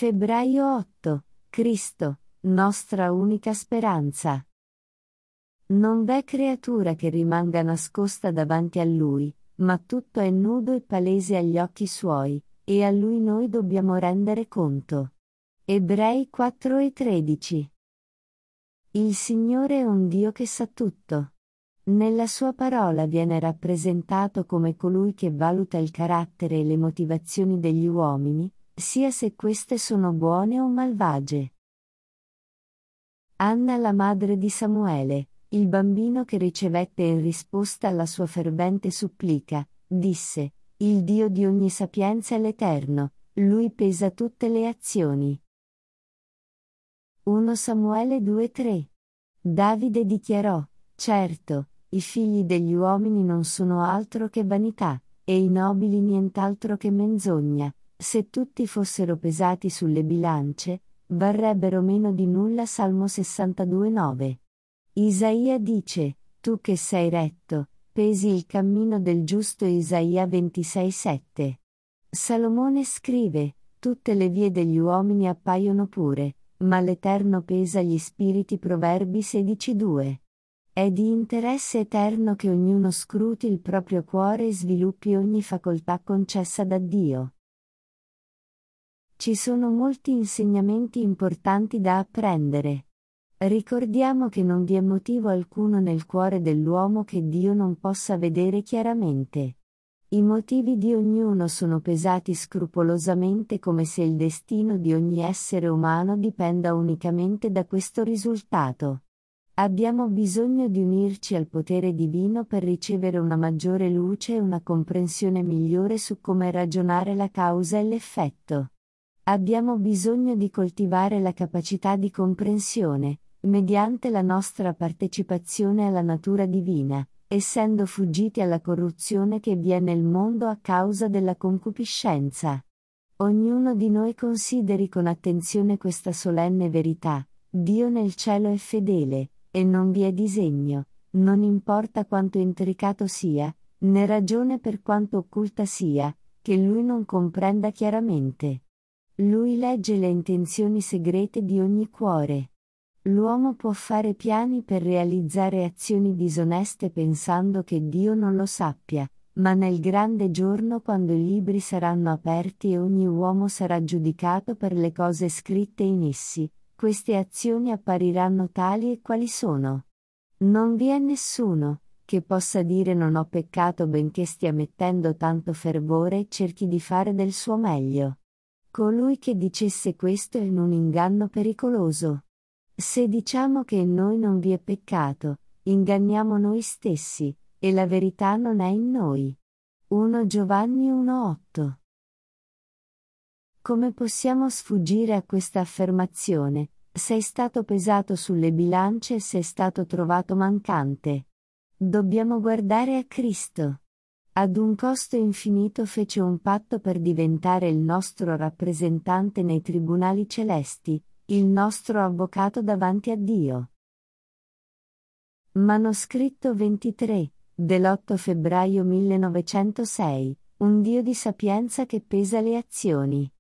Febbraio 8. Cristo, nostra unica speranza. Non v'è creatura che rimanga nascosta davanti a Lui, ma tutto è nudo e palese agli occhi Suoi, e a Lui noi dobbiamo rendere conto. Ebrei 4:13. Il Signore è un Dio che sa tutto. Nella Sua parola viene rappresentato come colui che valuta il carattere e le motivazioni degli uomini, sia se queste sono buone o malvagie. Anna, la madre di Samuele, il bambino che ricevette in risposta alla sua fervente supplica, disse: «Il Dio di ogni sapienza è l'Eterno, Lui pesa tutte le azioni». 1 Samuele 2:3. Davide dichiarò: «Certo, i figli degli uomini non sono altro che vanità, e i nobili nient'altro che menzogna. Se tutti fossero pesati sulle bilance, varrebbero meno di nulla». Salmo 62:9. Isaia dice: «Tu che sei retto, pesi il cammino del giusto». Isaia 26:7. Salomone scrive: «Tutte le vie degli uomini appaiono pure, ma l'Eterno pesa gli spiriti». Proverbi 16:2. È di interesse eterno che ognuno scruti il proprio cuore e sviluppi ogni facoltà concessa da Dio. Ci sono molti insegnamenti importanti da apprendere. Ricordiamo che non vi è motivo alcuno nel cuore dell'uomo che Dio non possa vedere chiaramente. I motivi di ognuno sono pesati scrupolosamente, come se il destino di ogni essere umano dipenda unicamente da questo risultato. Abbiamo bisogno di unirci al potere divino per ricevere una maggiore luce e una comprensione migliore su come ragionare la causa e l'effetto. Abbiamo bisogno di coltivare la capacità di comprensione, mediante la nostra partecipazione alla natura divina, essendo fuggiti alla corruzione che vi è nel mondo a causa della concupiscenza. Ognuno di noi consideri con attenzione questa solenne verità: Dio nel cielo è fedele, e non vi è disegno, non importa quanto intricato sia, né ragione per quanto occulta sia, che Lui non comprenda chiaramente. Lui legge le intenzioni segrete di ogni cuore. L'uomo può fare piani per realizzare azioni disoneste pensando che Dio non lo sappia, ma nel grande giorno, quando i libri saranno aperti e ogni uomo sarà giudicato per le cose scritte in essi, queste azioni appariranno tali e quali sono. Non vi è nessuno che possa dire non ho peccato benché stia mettendo tanto fervore e cerchi di fare del suo meglio. Colui che dicesse questo è in un inganno pericoloso. Se diciamo che in noi non vi è peccato, inganniamo noi stessi, e la verità non è in noi. 1 Giovanni 1:8. Come possiamo sfuggire a questa affermazione? Sei stato pesato sulle bilance e sei stato trovato mancante. Dobbiamo guardare a Cristo. Ad un costo infinito fece un patto per diventare il nostro rappresentante nei tribunali celesti, il nostro avvocato davanti a Dio. Manoscritto 23, dell'8 febbraio 1906, un Dio di sapienza che pesa le azioni.